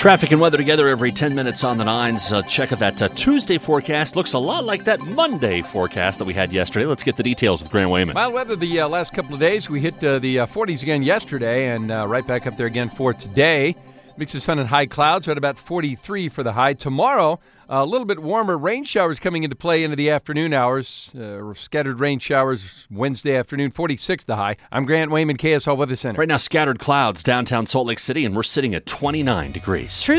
Traffic and weather together every 10 minutes on the nines. Check out that Tuesday forecast. Looks a lot like that Monday forecast that we had yesterday. Let's get the details with Grant Wayman. Mild weather the last couple of days. We hit the 40s again yesterday and right back up there again for today. Mix of sun and high clouds at about 43 for the high. Tomorrow, a little bit warmer. Rain showers coming into play into the afternoon hours. Scattered rain showers Wednesday afternoon, 46 the high. I'm Grant Wayman, KSL Weather Center. Right now, scattered clouds downtown Salt Lake City, and we're sitting at 29 degrees. True.